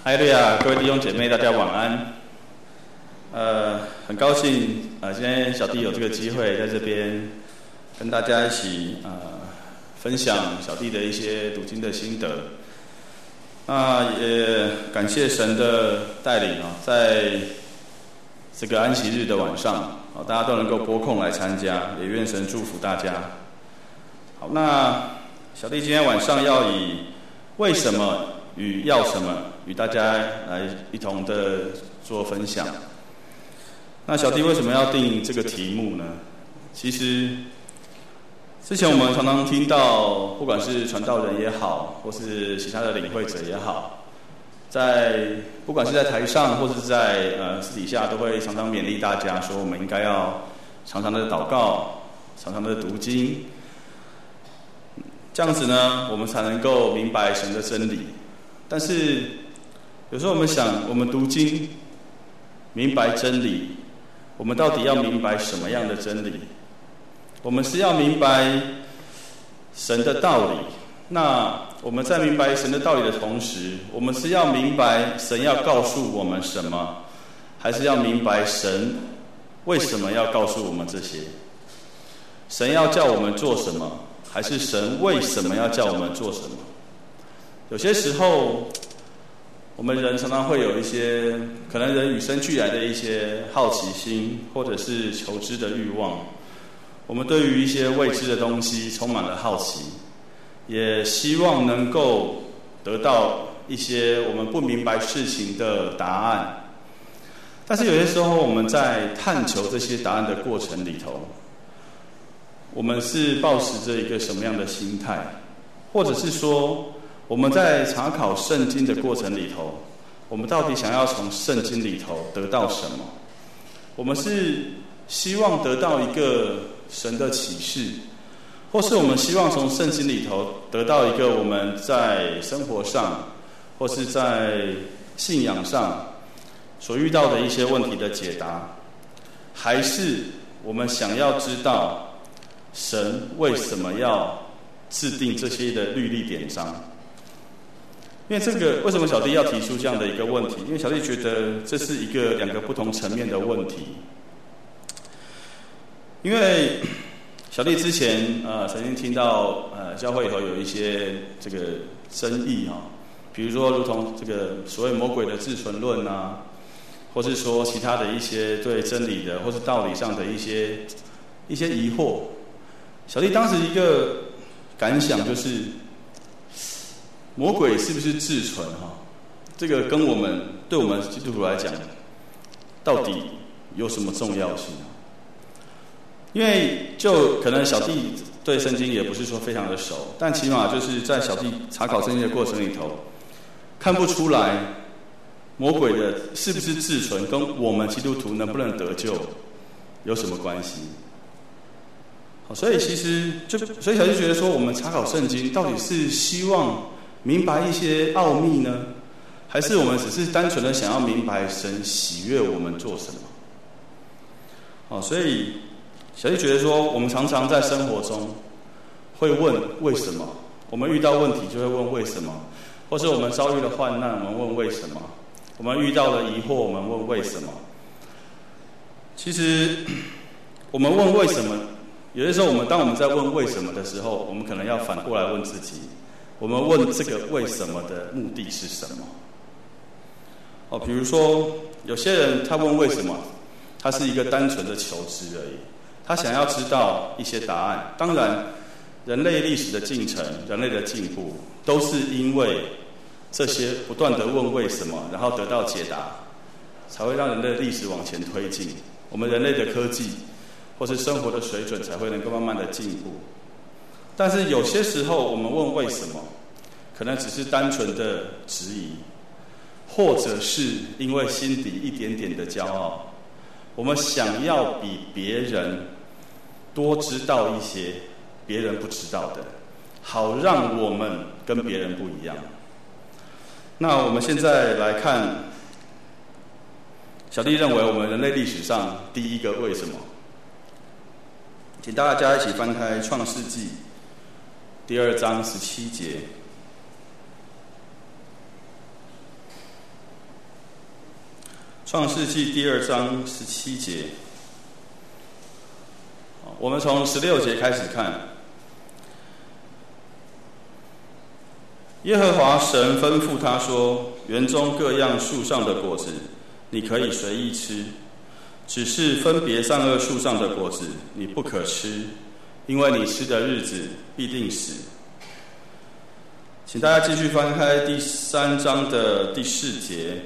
哈利路亚，各位弟兄姐妹，大家晚安。很高兴今天小弟有这个机会在这边跟大家一起分享小弟的一些读经的心得。也感谢神的带领在这个安息日的晚上大家都能够拨空来参加，也愿神祝福大家。好，那小弟今天晚上要以为什么与要什么与大家来一同的做分享。那小弟为什么要定这个题目呢？其实之前我们常常听到，不管是传道人也好，或是其他的领会者也好，不管是在台上或是在私底下，都会常常勉励大家说，我们应该要常常的祷告，常常的读经，这样子呢，我们才能够明白神的真理。但是有时候我们想，我们读经明白真理，我们到底要明白什么样的真理？我们是要明白神的道理。那我们在明白神的道理的同时，我们是要明白神要告诉我们什么，还是要明白神为什么要告诉我们这些？神要叫我们做什么，还是神为什么要叫我们做什么？有些时候我们人常常会有一些可能人与生俱来的一些好奇心，或者是求知的欲望。我们对于一些未知的东西充满了好奇，也希望能够得到一些我们不明白事情的答案。但是有些时候我们在探求这些答案的过程里头，我们是抱持着一个什么样的心态？或者是说我们在查考圣经的过程里头，我们到底想要从圣经里头得到什么？我们是希望得到一个神的启示，或是我们希望从圣经里头得到一个我们在生活上或是在信仰上所遇到的一些问题的解答，还是我们想要知道神为什么要制定这些的律例典章？因为这个，为什么小弟要提出这样的一个问题？因为小弟觉得这是两个不同层面的问题。因为小弟之前曾经听到教会里头有一些这个争议比如说如同这个所谓魔鬼的自存论或是说其他的一些对真理的或是道理上的一些疑惑。小弟当时一个感想就是，魔鬼是不是自存这个跟对我们基督徒来讲，到底有什么重要性？因为就可能小弟对圣经也不是说非常的熟，但起码就是在小弟查考圣经的过程里头，看不出来魔鬼的是不是自存跟我们基督徒能不能得救有什么关系。所以所以小弟觉得说，我们查考圣经到底是希望明白一些奥秘呢，还是我们只是单纯的想要明白神喜悦我们做什么？所以小弟觉得说，我们常常在生活中会问为什么，我们遇到问题就会问为什么，或是我们遭遇了患难，我们问为什么，我们遇到了疑惑，我们问为什么。其实我们问为什么，有些时候当我们在问为什么的时候，我们可能要反过来问自己，我们问这个为什么的目的是什么？比如说有些人他问为什么，他是一个单纯的求知而已，他想要知道一些答案。当然人类历史的进程，人类的进步，都是因为这些不断的问为什么，然后得到解答，才会让人类的历史往前推进，我们人类的科技或是生活的水准才会能够慢慢的进步。但是有些时候我们问为什么，可能只是单纯的质疑，或者是因为心底一点点的骄傲，我们想要比别人多知道一些别人不知道的，好让我们跟别人不一样。那我们现在来看，小弟认为我们人类历史上第一个为什么，请大家一起翻开创世纪第2章17节。 创世纪第2章17节，我们从16节开始看。耶和华神吩咐他说：园中各样树上的果子，你可以随意吃，只是分别善恶树上的果子，你不可吃，因为你吃的日子必定死。请大家继续翻开第3章的第4节。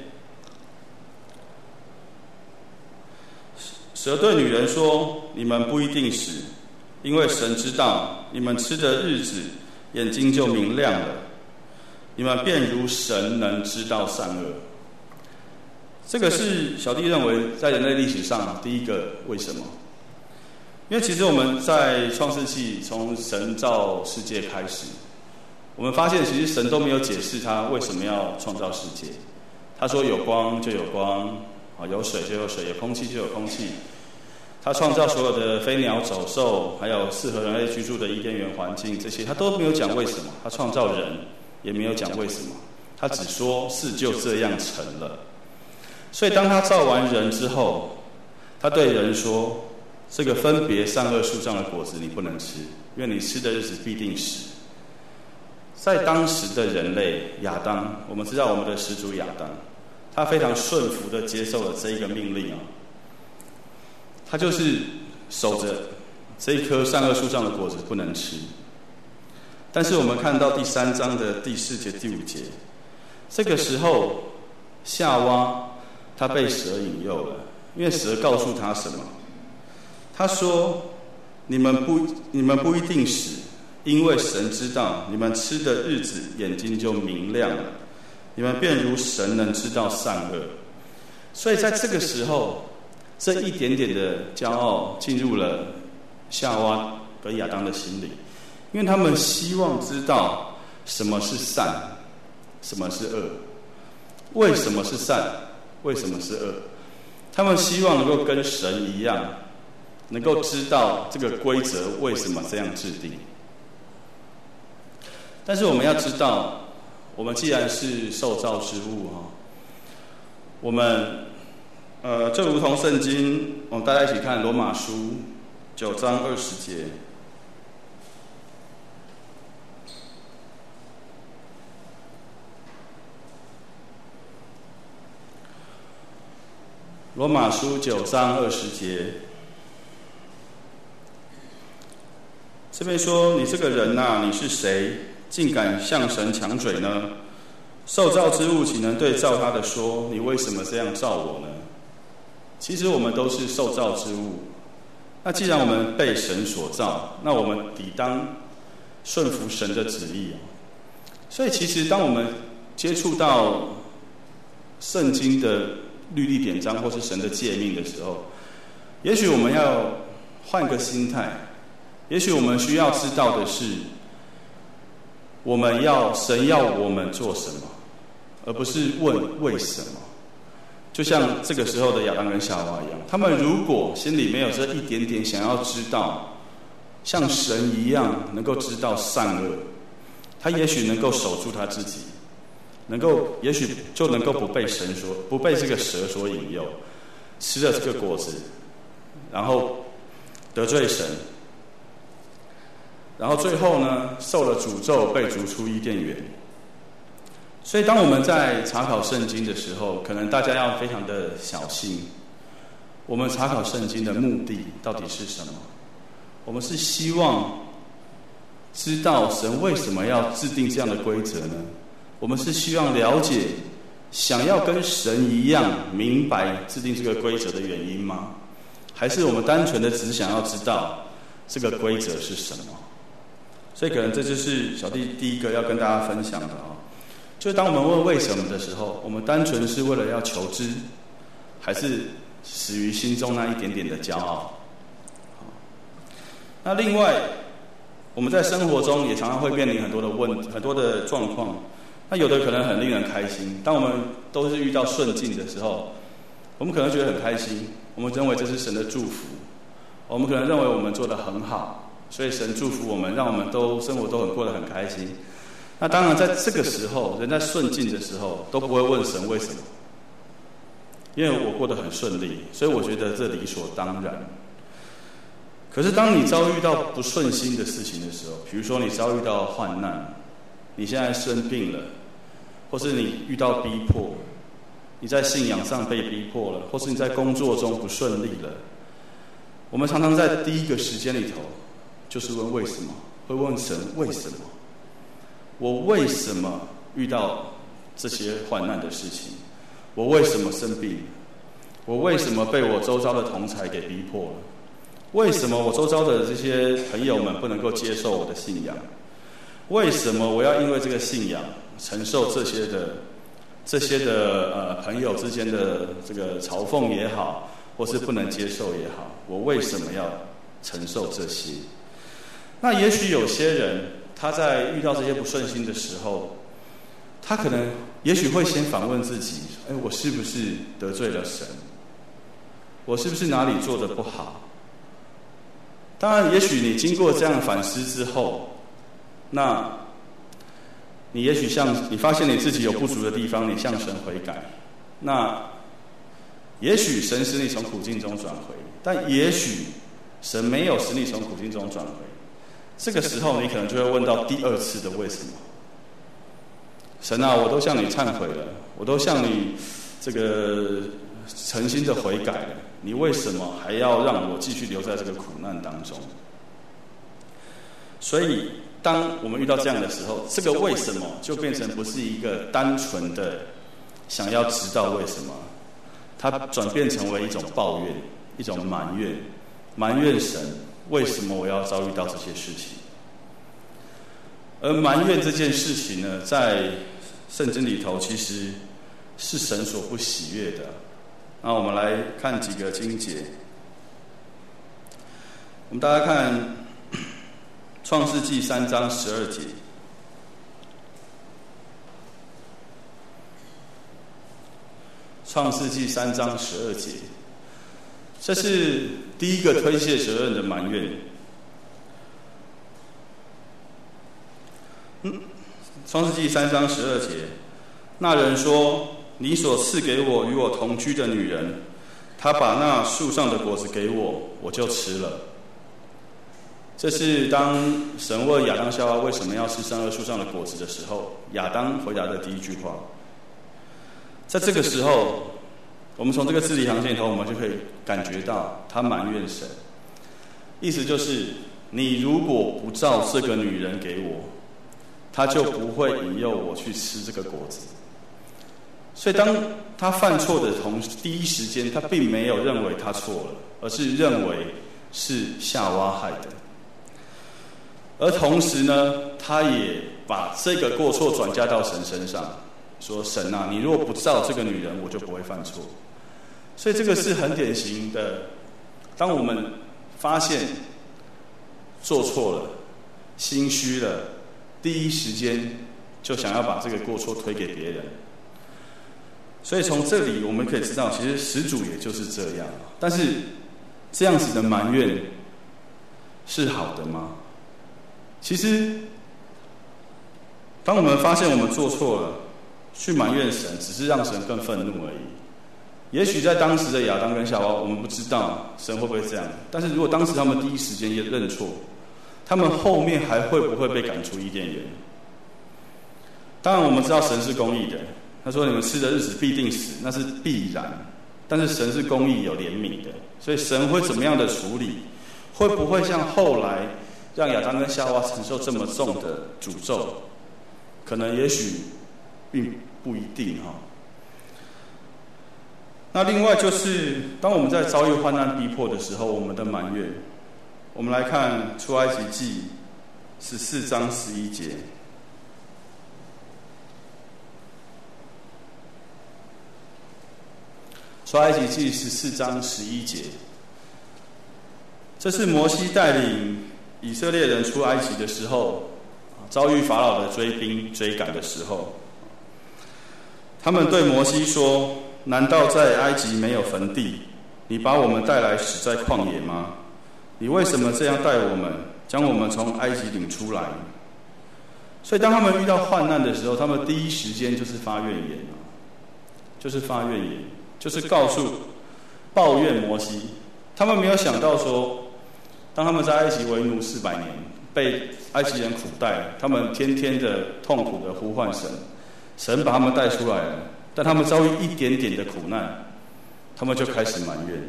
蛇对女人说：你们不一定死，因为神知道你们吃的日子，眼睛就明亮了，你们便如神能知道善恶。这个是小弟认为在人类历史上第一个为什么。因为其实我们在创世纪从神造世界开始，我们发现其实神都没有解释他为什么要创造世界。他说有光就有光，有水就有水，有空气就有空气。他创造所有的飞鸟走兽，还有适合人类居住的伊甸园环境，这些他都没有讲为什么。他创造人也没有讲为什么，他只说事就这样成了。所以当他造完人之后，他对人说：这个分别善恶树上的果子你不能吃，因为你吃的日子必定死。在当时的人类亚当，我们知道我们的始祖亚当，他非常顺服的接受了这一个命令啊，他就是守着这一棵善恶树上的果子不能吃。但是我们看到第3章的第4节、第5节，这个时候夏娃她被蛇引诱了，因为蛇告诉她什么？他说：你们不一定死，因为神知道你们吃的日子，眼睛就明亮了，你们便如神能知道善恶。所以在这个时候，这一点点的骄傲进入了夏娃跟亚当的心里，因为他们希望知道什么是善，什么是恶，为什么是善，为什么是恶。他们希望能够跟神一样，能够知道这个规则为什么这样制定。但是我们要知道，我们既然是受造之物我们就如同圣经，我们大家一起看罗马书9章20节。罗马书9章20节，这边说：你这个人呐，你是谁，竟敢向神强嘴呢？受造之物岂能对造他的说：你为什么这样造我呢？其实我们都是受造之物，那既然我们被神所造，那我们理当顺服神的旨意。所以其实当我们接触到圣经的律例典章或是神的诫命的时候，也许我们要换个心态，也许我们需要知道的是，神要我们做什么，而不是问为什么。就像这个时候的亚当跟夏娃一样，他们如果心里没有这一点点想要知道，像神一样能够知道善恶，他也许能够守住他自己，也许就能够不被这个蛇所引诱，吃了这个果子，然后得罪神，然后最后呢，受了诅咒，被逐出伊甸园。所以当我们在查考圣经的时候，可能大家要非常的小心。我们查考圣经的目的到底是什么？我们是希望知道神为什么要制定这样的规则呢？我们是希望了解，想要跟神一样明白制定这个规则的原因吗？还是我们单纯的只想要知道这个规则是什么？所以可能这就是小弟第一个要跟大家分享的就是当我们问为什么的时候，我们单纯是为了要求知，还是始于心中那一点点的骄傲？那另外，我们在生活中也常常会面临很多的状况。那有的可能很令人开心，当我们都是遇到顺境的时候，我们可能觉得很开心，我们认为这是神的祝福，我们可能认为我们做得很好，所以神祝福我们，让我们都生活都过得很开心。那当然在这个时候，人在顺境的时候都不会问神为什么， 因为我过得很顺利，所以我觉得这理所当然。可是当你遭遇到不顺心的事情的时候，比如说你遭遇到患难，你现在生病了，或是你遇到逼迫，你在信仰上被逼迫了，或是你在工作中不顺利了，我们常常在第一个时间里头就是问为什么，会问神为什么，我为什么遇到这些患难的事情，我为什么生病，我为什么被我周遭的同侪给逼迫了，为什么我周遭的这些朋友们不能够接受我的信仰，为什么我要因为这个信仰承受这些的朋友之间的这个嘲讽也好，或是不能接受也好，我为什么要承受这些？那也许有些人他在遇到这些不顺心的时候，他可能也许会先反问自己，我是不是得罪了神？我是不是哪里做得不好？当然也许你经过这样反思之后，那你也许你发现你自己有不足的地方，你向神悔改，那也许神使你从苦境中转回，但也许神没有使你从苦境中转回。这个时候你可能就会问到第二次的为什么。神啊，我都向你忏悔了，我都向你这个诚心的悔改了，你为什么还要让我继续留在这个苦难当中？所以当我们遇到这样的时候，这个为什么就变成不是一个单纯的想要知道为什么，它转变成为一种抱怨，一种埋怨神为什么我要遭遇到这些事情。而埋怨这件事情呢，在圣经里头其实是神所不喜悦的。那我们来看几个经节，我们大家看创世纪3章12节。创世纪3章12节，这是第一个推卸责任的埋怨。创世纪3章12节，那人说：“你所赐给我与我同居的女人，她把那树上的果子给我，我就吃了。”这是当神问亚当夏娃为什么要吃善恶树上的果子的时候，亚当回答的第一句话。在这个时候，我们从这个字里行间里头，我们就可以感觉到他埋怨神，意思就是你如果不照这个女人给我，他就不会引诱我去吃这个果子。所以当他犯错的第一时间，他并没有认为他错了，而是认为是夏娃害的。而同时呢，他也把这个过错转嫁到神身上，说：“神啊，你如果不照这个女人，我就不会犯错。”所以这个是很典型的，当我们发现做错了、心虚了，第一时间就想要把这个过错推给别人。所以从这里我们可以知道，其实始祖也就是这样。但是这样子的埋怨是好的吗？其实当我们发现我们做错了，去埋怨神，只是让神更愤怒而已。也许在当时的亚当跟夏娃，我们不知道神会不会这样，但是如果当时他们第一时间也认错，他们后面还会不会被赶出伊甸园？当然我们知道神是公义的，他说你们吃的日子必定死，那是必然。但是神是公义有怜悯的，所以神会怎么样的处理？会不会像后来让亚当跟夏娃承受这么重的诅咒？可能也许并不一定哈。那另外就是，当我们在遭遇患难逼迫的时候，我们的埋怨。我们来看出埃及记14章11节。出埃及记14章11节，这是摩西带领以色列人出埃及的时候，遭遇法老的追兵追赶的时候，他们对摩西说：“难道在埃及没有坟地？你把我们带来死在旷野吗？你为什么这样带我们，将我们从埃及领出来？”所以当他们遇到患难的时候，他们第一时间就是发怨言，就是发怨言。 就是抱怨摩西。他们没有想到说，当他们在埃及为奴400年，被埃及人苦待，他们天天的痛苦的呼唤神，神把他们带出来了，但他们遭遇一点点的苦难，他们就开始埋怨。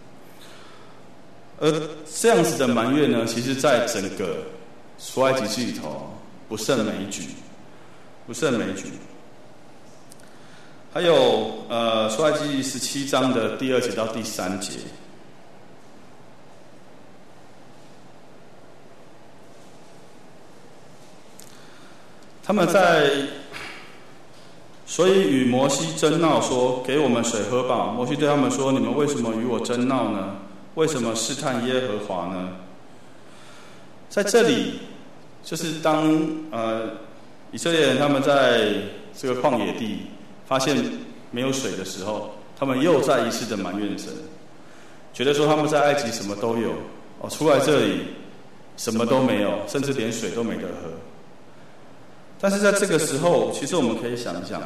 而这样子的埋怨呢，其实在整个出埃及记里头不胜枚举，不胜枚举。还有出埃及17章的第2节到第3节，他们所以与摩西争闹说：“给我们水喝吧。”摩西对他们说：“你们为什么与我争闹呢？为什么试探耶和华呢？”在这里，就是当以色列人他们在这个旷野地发现没有水的时候，他们又再一次的埋怨神，觉得说他们在埃及什么都有，出来这里什么都没有，甚至连水都没得喝。但是在这个时候，其实我们可以想一想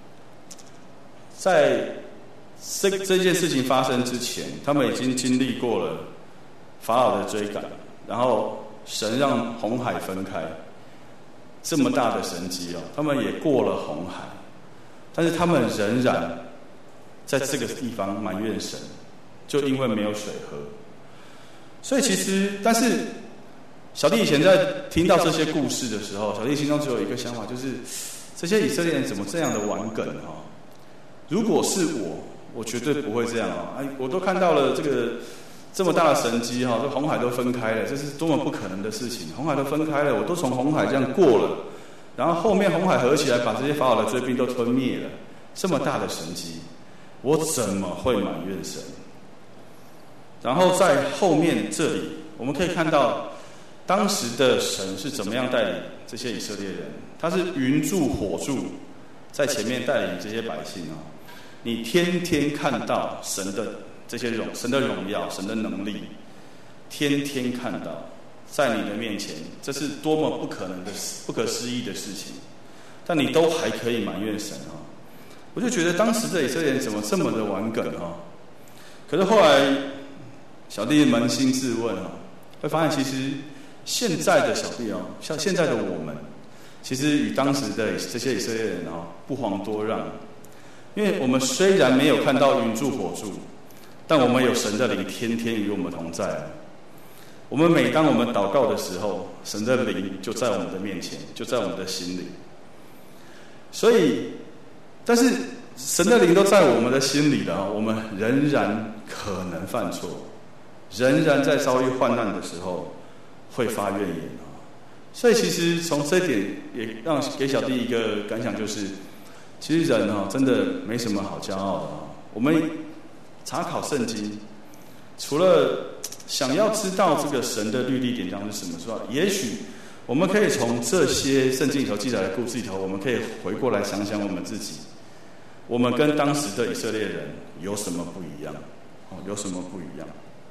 在这件事情发生之前，他们已经经历过了法老的追赶，然后神让红海分开，这么大的神迹他们也过了红海，但是他们仍然在这个地方埋怨神，就因为没有水喝。所以其实，但是小弟以前在听到这些故事的时候，小弟心中只有一个想法，就是这些以色列人怎么这样的玩梗如果是我绝对不会这样我都看到了这么大的神迹这红海都分开了，这是多么不可能的事情！红海都分开了，我都从红海这样过了，然后后面红海合起来把这些法老的追兵都吞灭了，这么大的神迹，我怎么会埋怨神？然后在后面这里，我们可以看到当时的神是怎么样带领这些以色列人，他是云柱火柱在前面带领这些百姓你天天看到神的这些神的荣耀、神的能力，天天看到在你的面前，这是多么不可能的、不可思议的事情，但你都还可以埋怨神我就觉得当时的以色列人怎么这么的顽梗可是后来小弟扪心自问会发现其实现在的小弟像现在的我们，其实与当时的这些以色列人不遑多让。因为我们虽然没有看到云柱火柱，但我们有神的灵天天与我们同在。我们每当我们祷告的时候，神的灵就在我们的面前，就在我们的心里。所以，但是神的灵都在我们的心里了我们仍然可能犯错，仍然在遭遇患难的时候会发怨言所以其实从这一点也让给小弟一个感想，就是其实人真的没什么好骄傲的我们查考圣经，除了想要知道这个神的律例典章是什么之外，也许我们可以从这些圣经里头记载的故事里头，我们可以回过来想想我们自己，我们跟当时的以色列人有什么不一样有什么不一样。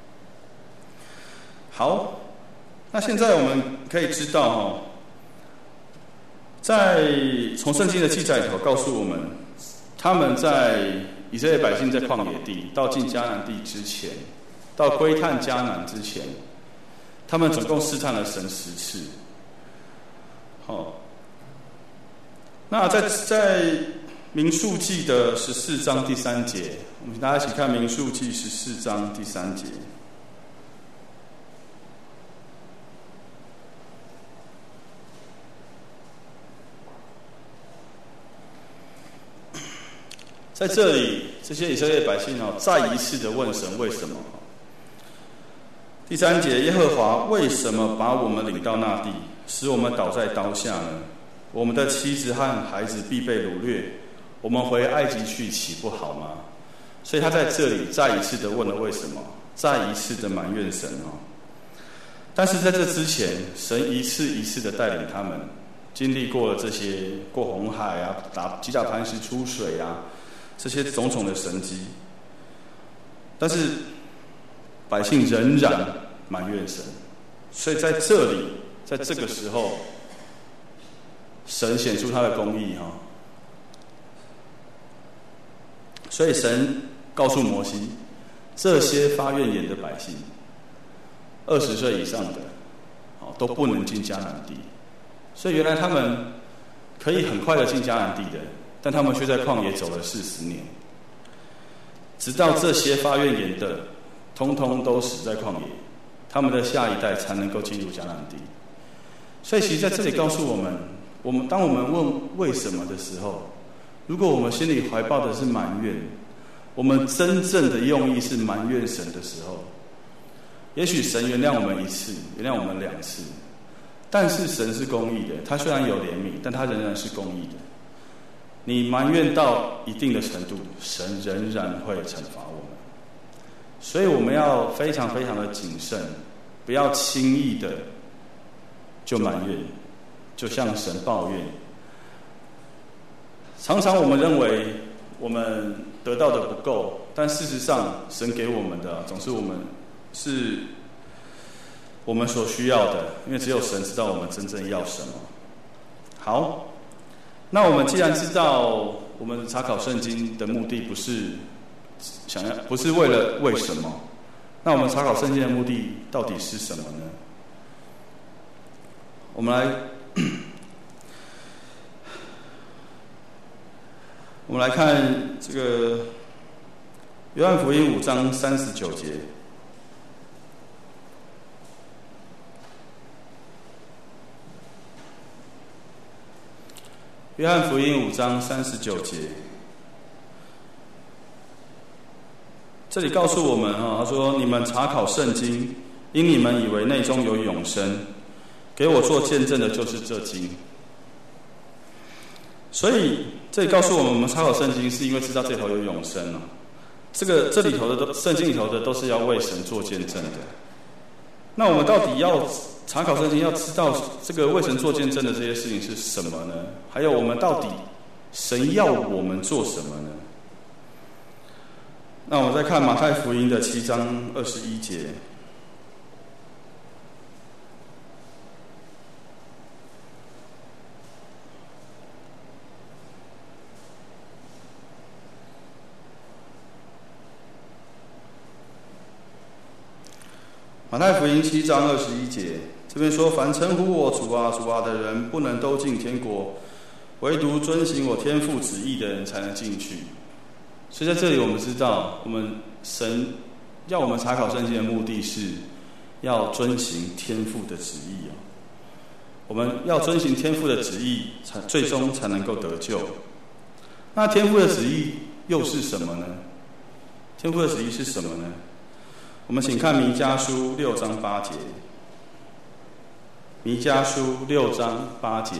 好，那现在我们可以知道在从圣经的记载里头告诉我们，他们在以色列百姓在旷野地到进迦南地之前，到窥探迦南之前，他们总共试探了神10次。那在民数记的14章第3节，我们大家一起看民数记14章第3节。在这里，这些以色列百姓再一次的问神为什么。第3节，耶和华为什么把我们领到那地，使我们倒在刀下呢？我们的妻子和孩子必被掳掠，我们回埃及去岂不好吗？所以他在这里再一次的问了为什么，再一次的埋怨神但是在这之前，神一次一次的带领他们经历过了这些过红海击打磐石出水这些种种的神迹，但是百姓仍然埋怨神，所以在这里，在这个时候，神显出他的公义所以神告诉摩西，这些发怨言的百姓，20岁以上的，都不能进迦南地。所以原来他们可以很快的进迦南地的，但他们却在旷野走了40年，直到这些发怨言的，通通都死在旷野，他们的下一代才能够进入迦南地。所以其实在这里告诉我们，当我们问为什么的时候，如果我们心里怀抱的是埋怨，我们真正的用意是埋怨神的时候，也许神原谅我们1次，原谅我们2次，但是神是公义的，他虽然有怜悯，但他仍然是公义的。你埋怨到一定的程度，神仍然会惩罚我们。所以我们要非常非常的谨慎，不要轻易的就埋怨，就向神抱怨。常常我们认为我们得到的不够，但事实上神给我们的总是我们所需要的，因为只有神知道我们真正要什么。好，那我们既然知道我们查考圣经的目的不是为了为什么，那我们查考圣经的目的到底是什么呢？我们来看这个约翰福音5章39节。约翰福音5章39节，这里告诉我们他说：“你们查考圣经，因你们以为内中有永生，给我做见证的就是这经。”所以这里告诉我们查考圣经是因为知道这里头有永生了。这里头的圣经里头的都是要为神做见证的。那我们到底要查考圣经，要知道这个为神做见证的这些事情是什么呢？还有我们到底神要我们做什么呢？那我们再看马太福音的7章21节。马太福音7章21节，这边说：“凡称呼我主啊主啊的人，不能都进天国，唯独遵行我天父旨意的人才能进去。”所以在这里我们知道，神要我们查考圣经的目的是要遵行天父的旨意。我们要遵行天父的旨意，最终才能够得救。那天父的旨意又是什么呢？天父的旨意是什么呢？我们请看弥迦书6章8节。弥迦书6章8节。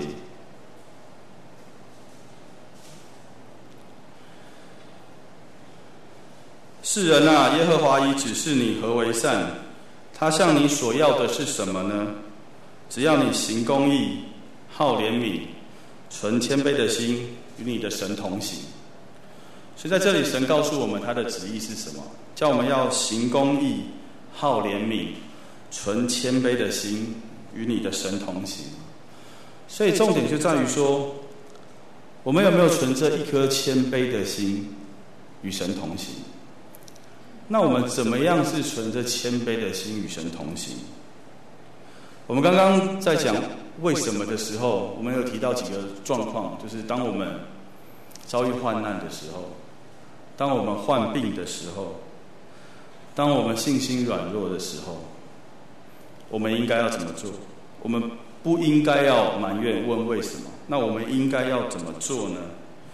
世人啊，耶和华已指示你何为善，他向你所要的是什么呢？只要你行公义，好怜悯，存谦卑的心，与你的神同行。所以在这里，神告诉我们他的旨意是什么？叫我们要行公义，好怜悯，存谦卑的心，与你的神同行。所以重点就在于说，我们有没有存着一颗谦卑的心，与神同行？那我们怎么样是存着谦卑的心与神同行？我们刚刚在讲为什么的时候，我们有提到几个状况，就是当我们遭遇患难的时候，当我们患病的时候，当我们信心软弱的时候，我们应该要怎么做？我们不应该要埋怨问为什么，那我们应该要怎么做呢？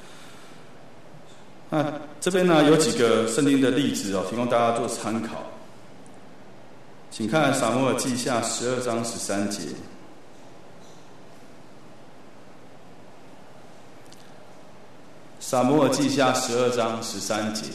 那这边呢有几个圣经的例子提供大家做参考。请看撒母耳记下12章13节。撒母耳记下12章13节。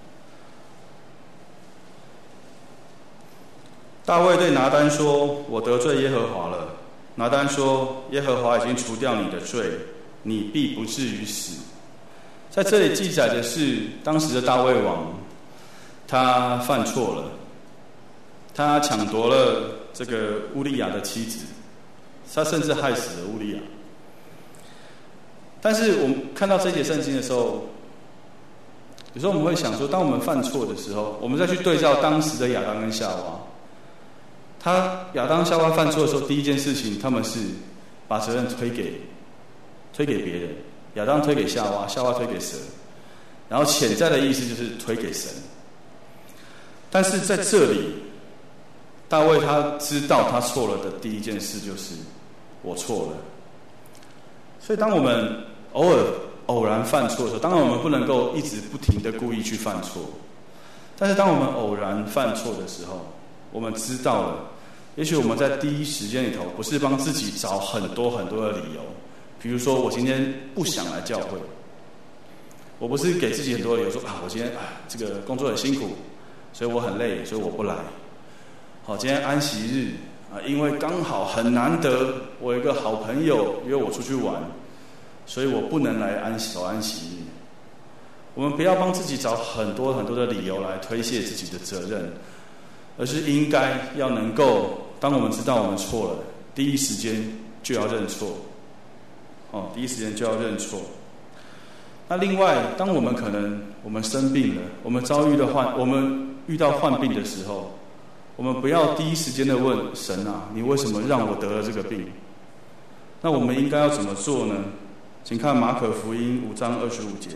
大卫对拿单说：“我得罪耶和华了。”拿单说：“耶和华已经除掉你的罪，你必不至于死。”在这里记载的是当时的大卫王，他犯错了，他抢夺了这个乌利亚的妻子，他甚至害死了乌利亚。但是我们看到这节圣经的时候， 有时候我们会想说，当我们犯错的时候，我们再去对照当时的亚当跟夏娃，亚当夏娃犯错的时候，第一件事情他们是把责任推给别人，亚当推给夏娃，夏娃推给神，然后潜在的意思就是推给神。但是在这里，大卫他知道他错了的第一件事就是我错了。所以当我们偶然犯错的时候，当然我们不能够一直不停的故意去犯错，但是当我们偶然犯错的时候，我们知道了，也许我们在第一时间里头不是帮自己找很多很多的理由，比如说我今天不想来教会，我不是给自己很多的理由说我今天这个工作很辛苦，所以我很累，所以我不来。好，今天安息日因为刚好很难得，我有一个好朋友约我出去玩，所以我不能来守安息日。我们不要帮自己找很多很多的理由来推卸自己的责任，而是应该要能够，当我们知道我们错了，第一时间就要认错。第一时间就要认错。那另外，当我们生病了，我们遇到患病的时候，我们不要第一时间的问神你为什么让我得了这个病？那我们应该要怎么做呢？请看马可福音5章25节。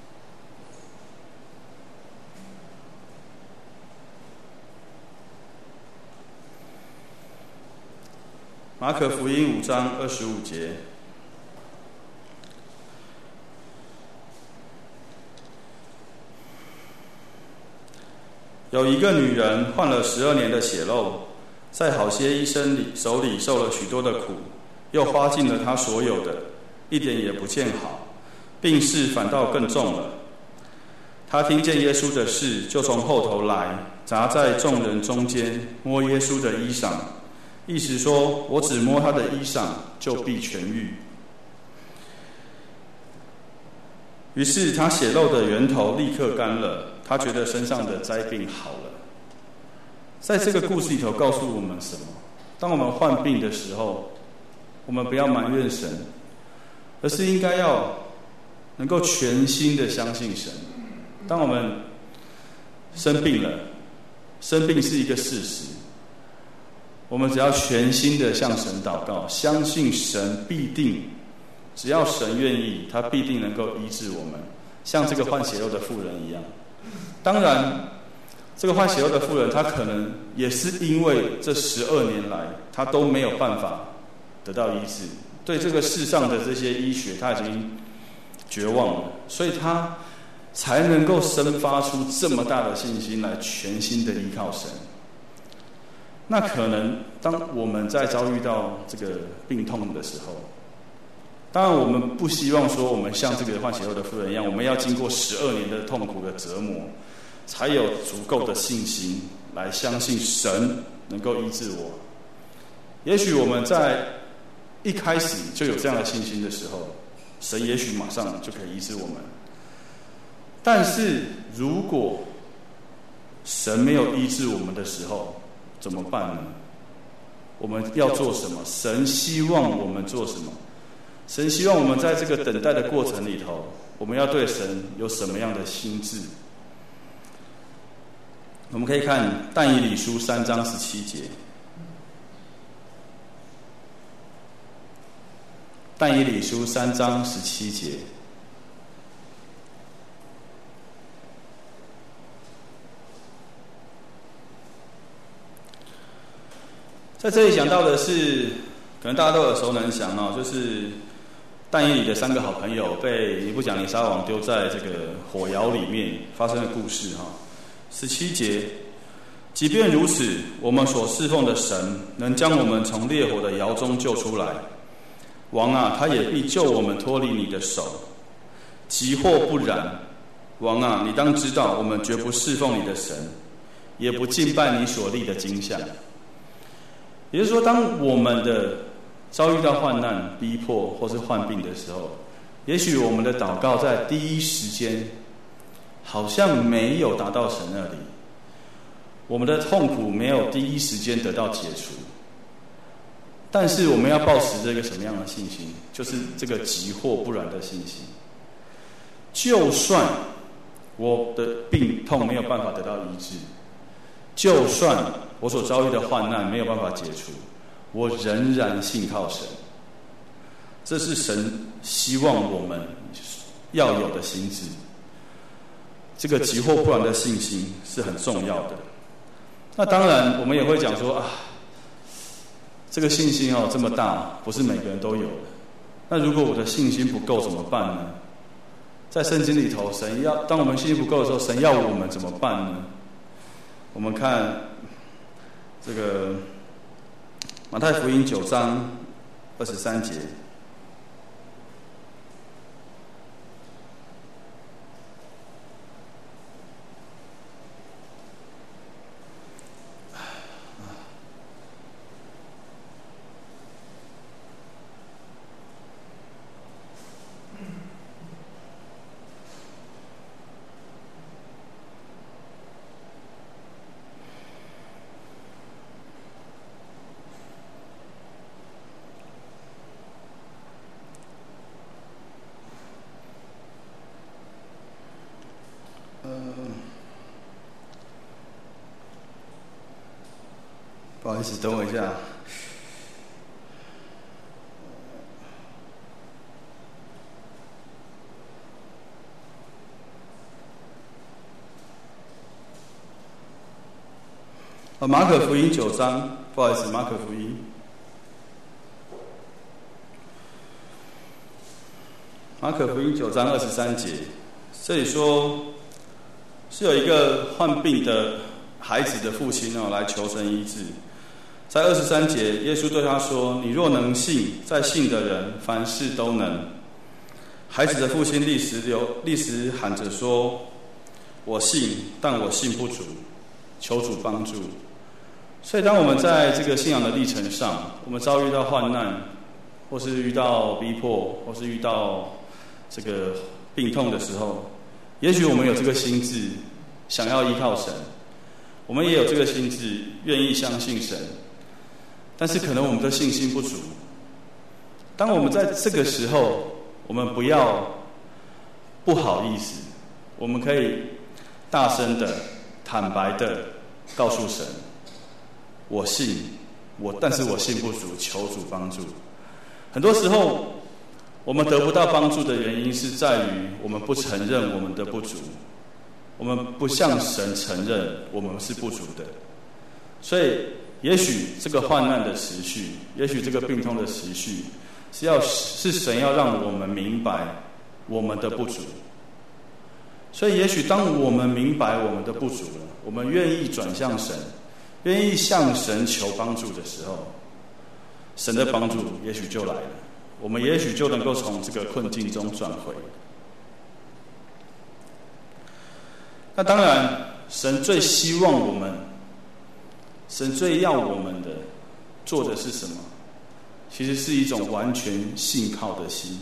马可福音5章25节。有一个女人患了12年的血漏，在好些医生手里受了许多的苦，又花尽了她所有的，一点也不见好，病势反倒更重了。她听见耶稣的事，就从后头来，杂在众人中间，摸耶稣的衣裳，意思说，我只摸他的衣裳，就必痊愈。于是他血漏的源头立刻干了，他觉得身上的灾病好了。在这个故事里头告诉我们什么？当我们患病的时候，我们不要埋怨神，而是应该要能够全心的相信神。当我们生病了，生病是一个事实，我们只要全心的向神祷告，相信神必定，只要神愿意，他必定能够医治我们，像这个患血漏的妇人一样。当然，这个患血漏的妇人，她可能也是因为这12年来，她都没有办法得到医治，对这个世上的这些医学，她已经绝望了，所以她才能够生发出这么大的信心来全心的依靠神。那可能当我们在遭遇到这个病痛的时候，当然我们不希望说我们像这个患血漏的妇人一样，我们要经过12年的痛苦的折磨，才有足够的信心来相信神能够医治我。也许我们在一开始就有这样的信心的时候，神也许马上就可以医治我们。但是如果神没有医治我们的时候，怎么办呢？我们要做什么？神希望我们做什么？神希望我们在这个等待的过程里头，我们要对神有什么样的心志？我们可以看但以理书3章17节。但以理书3章17节。在这里讲到的是，可能大家都耳熟能详就是但以理的3个好朋友被尼布甲尼撒王丢在这个火窑里面发生的故事17节，即便如此，我们所侍奉的神能将我们从烈火的窑中救出来。王啊，他也必救我们脱离你的手。即或不然，王啊，你当知道，我们绝不侍奉你的神，也不敬拜你所立的金像。也就是说，当我们的遭遇到患难、逼迫或是患病的时候，也许我们的祷告在第一时间好像没有达到神那里，我们的痛苦没有第一时间得到解除。但是我们要抱持这个什么样的信心？就是这个即或不然的信心。就算我的病痛没有办法得到医治，就算我所遭遇的患难没有办法解除，我仍然信靠神。这是神希望我们要有的心志。这个急或不然的信心是很重要的。那当然，我们也会讲说啊，这个信心这么大，不是每个人都有的。那如果我的信心不够怎么办呢？在圣经里头，当我们信心不够的时候，神要我们怎么办呢？我们看这个马太福音9章23节。不好意思，等我一下。马可福音9章，不好意思，马可福音9章23节，这里说是有一个患病的孩子的父亲来求神医治。在23节，耶稣对他说：“你若能信，在信的人凡事都能。”孩子的父亲立时喊着说：“我信，但我信不足，求主帮助。”所以，当我们在这个信仰的历程上，我们遭遇到患难，或是遇到逼迫，或是遇到这个病痛的时候，也许我们有这个心志，想要依靠神，我们也有这个心志，愿意相信神。但是可能我们的信心不足。当我们在这个时候，我们不要不好意思，我们可以大声的、坦白的告诉神：我信，但是我信不足，求主帮助。很多时候，我们得不到帮助的原因是在于我们不承认我们的不足，我们不向神承认我们是不足的，所以。也许这个患难的持续，也许这个病痛的持续，是神要让我们明白我们的不足。所以，也许当我们明白我们的不足了，我们愿意转向神，愿意向神求帮助的时候，神的帮助也许就来了，我们也许就能够从这个困境中转回。那当然，神最希望我们。神最要我们的做的是什么？其实是一种完全信靠的心。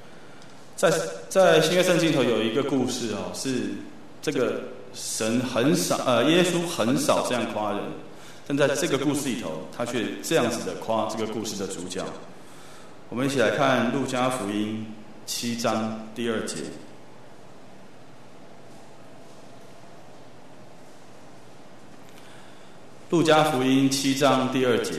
在新约圣经头有一个故事是这个神很少，耶稣很少这样夸人，但在这个故事里头，他却这样子的夸这个故事的主角。我们一起来看路加福音7章第2节。路加福音7章第2节，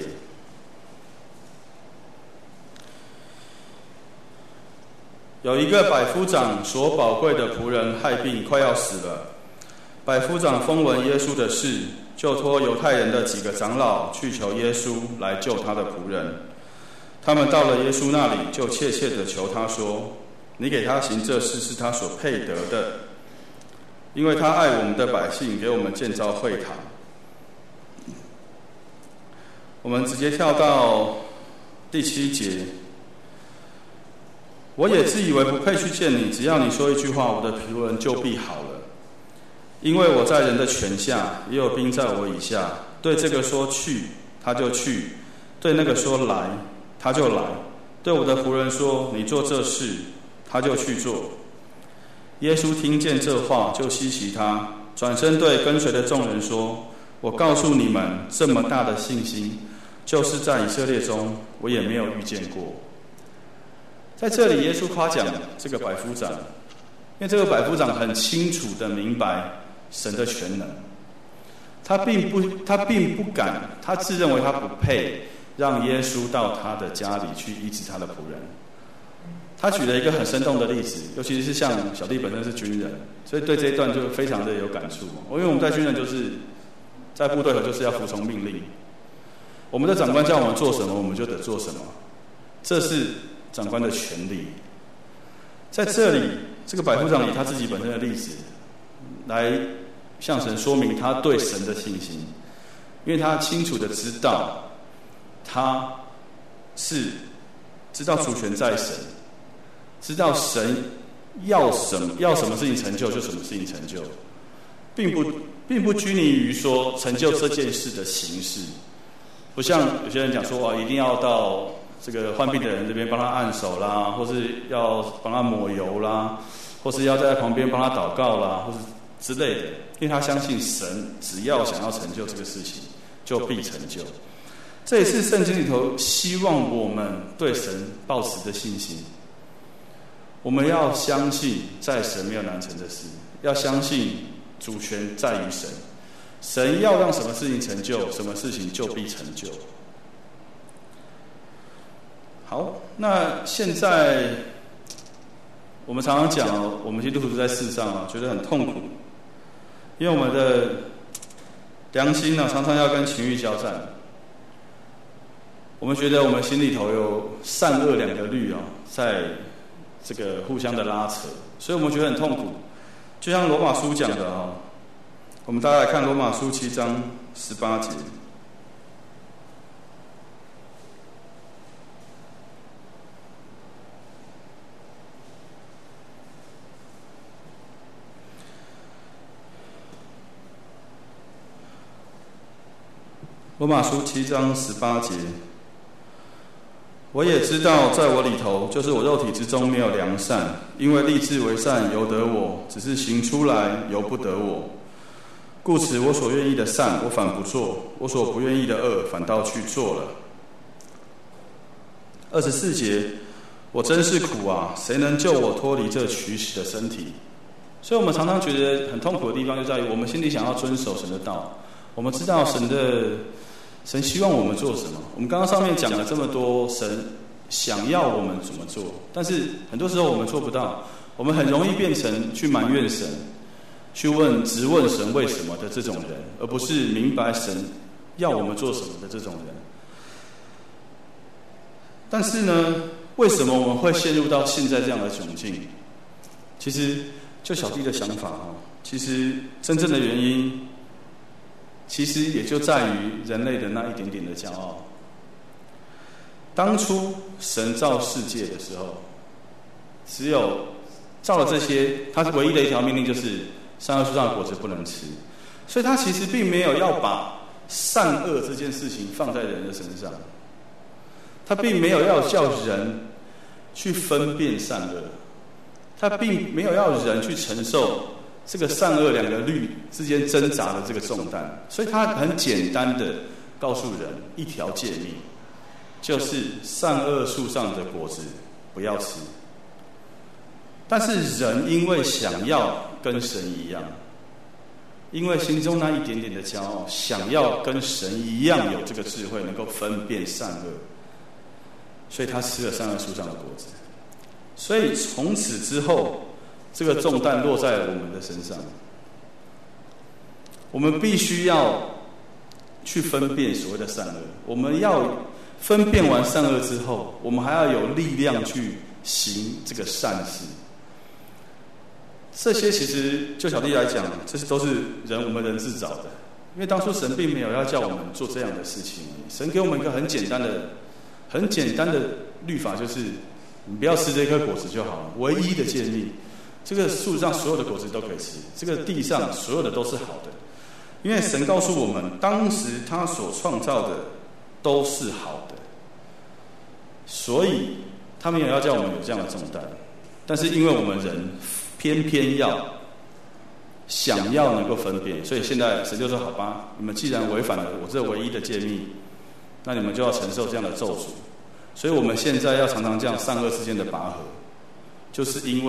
有一个百夫长所宝贵的仆人害病，快要死了。百夫长风闻耶稣的事，就托犹太人的几个长老去求耶稣来救他的仆人。他们到了耶稣那里，就切切地求他说：“你给他行这事是他所配得的，因为他爱我们的百姓，给我们建造会堂。”我们直接跳到第7节。我也自以为不配去见你，只要你说一句话，我的仆人就必好了。因为我在人的权下，也有兵在我以下。对这个说去，他就去；对那个说来，他就来。对我的仆人说，你做这事，他就去做。耶稣听见这话，就稀奇他，转身对跟随的众人说：我告诉你们，这么大的信心，就是在以色列中，我也没有遇见过。在这里，耶稣夸奖这个百夫长， 因为这个百夫长很清楚的明白神的全能，他并不敢，他自认为他不配让耶稣到他的家里去医治他的仆人。他举了一个很生动的例子，尤其是像小弟本身是军人，所以对这一段就非常的有感触。因为我们在军人就是在部队就是要服从命令，我们的长官叫我们做什么，我们就得做什么，这是长官的权利。在这里，这个百夫长以他自己本身的例子来向神说明他对神的信心，因为他清楚的知道，他是知道主权在神，知道神要什么事情成就就什么事情成就，并不拘泥于说成就这件事的形式，不像有些人讲说一定要到这个患病的人这边帮他按手啦，或是要帮他抹油啦，或是要在旁边帮他祷告啦，或是之类的，因为他相信神只要想要成就这个事情，就必成就。这也是圣经里头希望我们对神抱持的信心。我们要相信在神没有难成的事，要相信主权在于神，神要让什么事情成就，什么事情就必成就。好，那现在我们常常讲我们基督徒在世上觉得很痛苦，因为我们的良心常常要跟情欲交战。我们觉得我们心里头有善恶两个律在这个互相的拉扯，所以我们觉得很痛苦。就像罗马书讲的我们大家来看罗马书7章18节。罗马书7章18节，我也知道在我里头，就是我肉体之中没有良善，因为立志为善由得我，只是行出来由不得我。故此我所愿意的善我反不做，我所不愿意的恶反倒去做了。24节，我真是苦啊，谁能救我脱离这取死的身体？所以我们常常觉得很痛苦的地方就在于我们心里想要遵守神的道，我们知道神希望我们做什么。我们刚刚上面讲了这么多神想要我们怎么做，但是很多时候我们做不到，我们很容易变成去埋怨神，去质问神为什么的这种人，而不是明白神要我们做什么的这种人。但是呢，为什么我们会陷入到现在这样的窘境？其实就小弟的想法其实真正的原因其实也就在于人类的那一点点的骄傲。当初神造世界的时候，只有造了这些，他唯一的一条命令就是善恶树上的果子不能吃，所以他其实并没有要把善恶这件事情放在人的身上，他并没有要叫人去分辨善恶，他并没有要人去承受这个善恶两个律之间挣扎的这个重担，所以他很简单的告诉人一条诫命，就是善恶树上的果子不要吃。但是人因为想要跟神一样，因为心中那一点点的骄傲，想要跟神一样有这个智慧，能够分辨善恶，所以他吃了善恶树上的果子。所以从此之后，这个重担落在我们的身上，我们必须要去分辨所谓的善恶。我们要分辨完善恶之后，我们还要有力量去行这个善事。这些其实就小弟来讲，这些都是我们人自找的，因为当初神并没有要叫我们做这样的事情，神给我们一个很简单的律法，就是你不要吃这颗果子就好了，唯一的诫命。这个树上所有的果子都可以吃，这个地上所有的都是好的，因为神告诉我们，当时他所创造的都是好的，所以他没有要叫我们有这样的重担。但是因为我们人偏偏想要能够分辨，所以现在神就说：好吧，你们既然违反了我这唯一的诫命，那你们就要承受这样的咒诅。所以我们现在要常常这样善恶之间的拔河，就是因为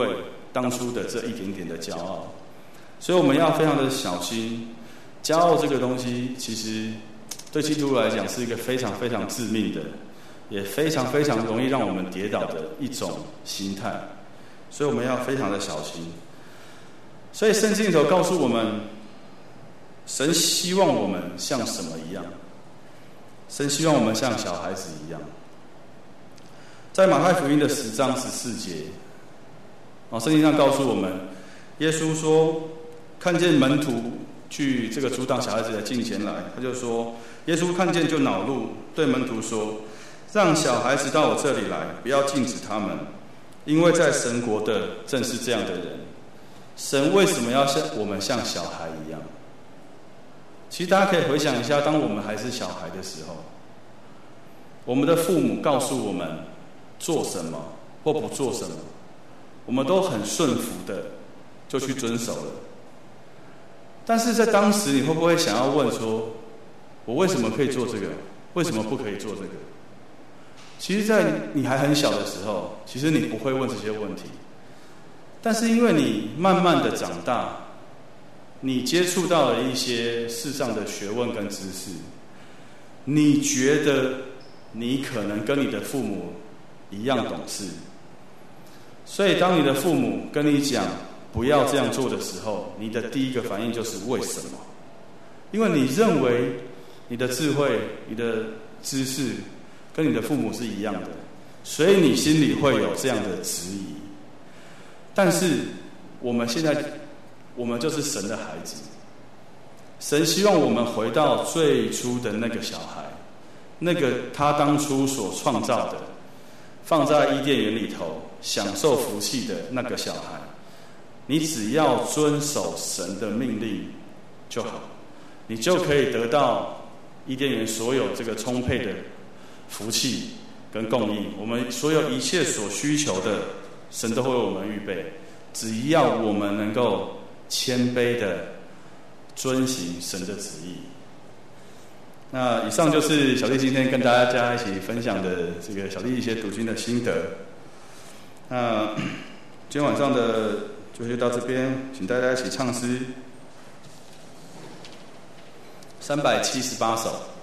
当初的这一点点的骄傲。所以我们要非常的小心，骄傲这个东西其实对基督徒来讲是一个非常非常致命的，也非常非常容易让我们跌倒的一种心态，所以我们要非常的小心。所以圣经里头告诉我们，神希望我们像什么一样？神希望我们像小孩子一样。在马太福音的10章14节，圣经上告诉我们，耶稣说，看见门徒去这个阻挡小孩子的进前来，他就说，耶稣看见就恼怒，对门徒说，让小孩子到我这里来，不要禁止他们，因为在神国的正是这样的人。神为什么要像我们像小孩一样？其实大家可以回想一下，当我们还是小孩的时候，我们的父母告诉我们做什么或不做什么，我们都很顺服的就去遵守了。但是在当时，你会不会想要问说，我为什么可以做这个？为什么不可以做这个？其实在你还很小的时候，其实你不会问这些问题。但是因为你慢慢的长大，你接触到了一些世上的学问跟知识，你觉得你可能跟你的父母一样懂事，所以当你的父母跟你讲不要这样做的时候，你的第一个反应就是为什么？因为你认为你的智慧、你的知识跟你的父母是一样的，所以你心里会有这样的质疑。但是我们现在，我们就是神的孩子，神希望我们回到最初的那个小孩，那个他当初所创造的，放在伊甸园里头享受福气的那个小孩。你只要遵守神的命令就好，你就可以得到伊甸园所有这个充沛的福气跟供应。我们所有一切所需求的，神都会为我们预备，只要我们能够谦卑的遵行神的旨意。那以上就是小弟今天跟大家一起分享的这个小弟一些读经的心得。那今天晚上的就到这边，请大家一起唱诗378首。